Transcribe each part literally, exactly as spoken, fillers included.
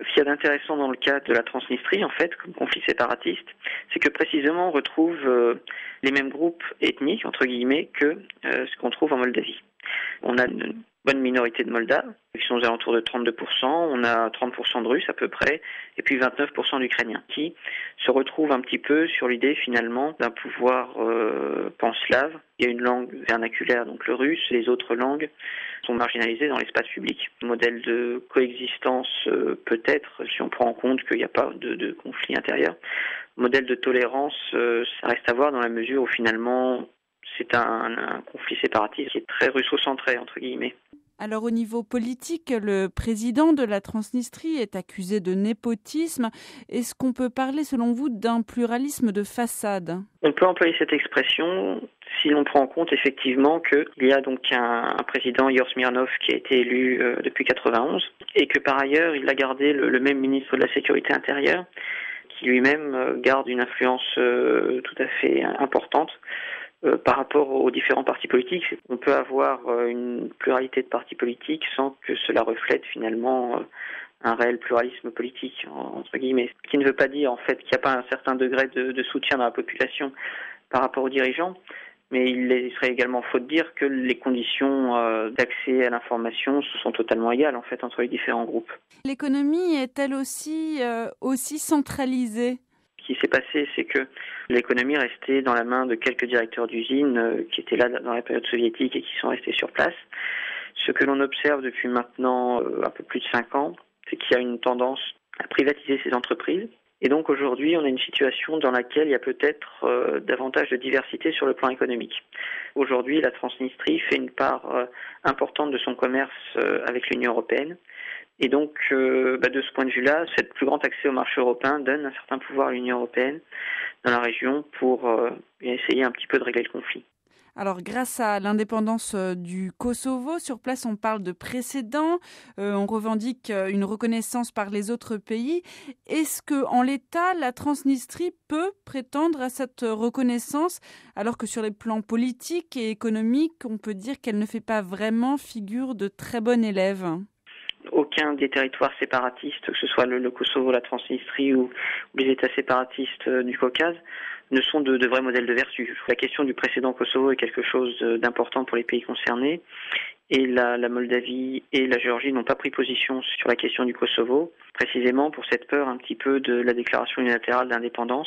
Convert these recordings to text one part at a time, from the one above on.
Ce qu'il y a d'intéressant dans le cas de la Transnistrie, en fait, comme conflit séparatiste, c'est que précisément on retrouve euh, les mêmes groupes ethniques, entre guillemets, que euh, ce qu'on trouve en Moldavie. On a une bonne minorité de Moldaves, qui sont aux alentours de trente-deux pour cent, on a trente pour cent de Russes à peu près, et puis vingt-neuf pour cent d'Ukrainiens, qui se retrouvent un petit peu sur l'idée finalement d'un pouvoir euh, panslave. Il y a une langue vernaculaire, donc le russe, les autres langues sont marginalisées dans l'espace public. Modèle de coexistence euh, peut-être, si on prend en compte qu'il n'y a pas de, de conflit intérieur. Modèle de tolérance, euh, ça reste à voir dans la mesure où finalement c'est un, un conflit séparatiste qui est très russo-centré, entre guillemets. Alors au niveau politique, le président de la Transnistrie est accusé de népotisme. Est-ce qu'on peut parler, selon vous, d'un pluralisme de façade ? On peut employer cette expression si l'on prend en compte effectivement qu'il y a donc un, un président, Igor Smirnov, qui a été élu euh, depuis quatre-vingt-onze, et que par ailleurs il a gardé le, le même ministre de la Sécurité intérieure, qui lui-même euh, garde une influence euh, tout à fait importante Euh, par rapport aux différents partis politiques. On peut avoir euh, une pluralité de partis politiques sans que cela reflète finalement euh, un réel pluralisme politique, entre guillemets. Ce qui ne veut pas dire en fait qu'il n'y a pas un certain degré de, de soutien dans la population par rapport aux dirigeants, mais il serait également faux de dire que les conditions euh, d'accès à l'information sont totalement égales en fait entre les différents groupes. L'économie est-elle aussi, euh, aussi centralisée ? Ce qui s'est passé, c'est que l'économie restait dans la main de quelques directeurs d'usines euh, qui étaient là dans la période soviétique et qui sont restés sur place. Ce que l'on observe depuis maintenant euh, un peu plus de cinq ans, c'est qu'il y a une tendance à privatiser ces entreprises. Et donc aujourd'hui, on a une situation dans laquelle il y a peut-être euh, davantage de diversité sur le plan économique. Aujourd'hui, la Transnistrie fait une part euh, importante de son commerce euh, avec l'Union européenne. Et donc, euh, bah de ce point de vue-là, ce plus grand accès au marché européen donne un certain pouvoir à l'Union européenne dans la région pour euh, essayer un petit peu de régler le conflit. Alors, grâce à l'indépendance du Kosovo, sur place, on parle de précédent, euh, on revendique une reconnaissance par les autres pays. Est-ce que, en l'état, la Transnistrie peut prétendre à cette reconnaissance, alors que sur les plans politiques et économiques, on peut dire qu'elle ne fait pas vraiment figure de très bonne élève ? Aucun des territoires séparatistes, que ce soit le, le Kosovo, la Transnistrie ou, ou les États séparatistes euh, du Caucase, ne sont de, de vrais modèles de vertu. La question du précédent Kosovo est quelque chose d'important pour les pays concernés, et la, la Moldavie et la Géorgie n'ont pas pris position sur la question du Kosovo, précisément pour cette peur un petit peu de la déclaration unilatérale d'indépendance,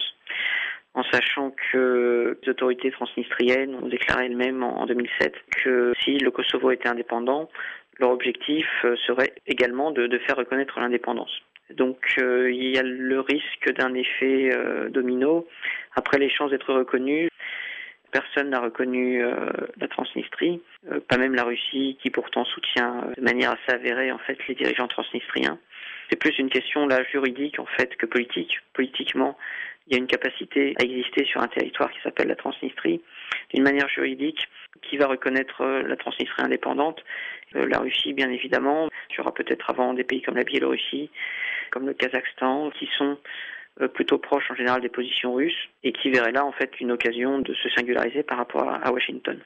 en sachant que les autorités transnistriennes ont déclaré elles-mêmes en deux mille sept que si le Kosovo était indépendant, leur objectif serait également de, de faire reconnaître l'indépendance. Donc euh, il y a le risque d'un effet euh, domino. Après les chances d'être reconnus, personne n'a reconnu euh, la Transnistrie, euh, pas même la Russie qui pourtant soutient euh, de manière assez avérée en fait les dirigeants transnistriens. C'est plus une question là juridique en fait que politique. Politiquement, il y a une capacité à exister sur un territoire qui s'appelle la Transnistrie. D'une manière juridique, qui va reconnaître la Transnistrie indépendante ? La Russie, bien évidemment. Il y aura peut-être avant des pays comme la Biélorussie, comme le Kazakhstan, qui sont plutôt proches en général des positions russes et qui verraient là en fait une occasion de se singulariser par rapport à Washington.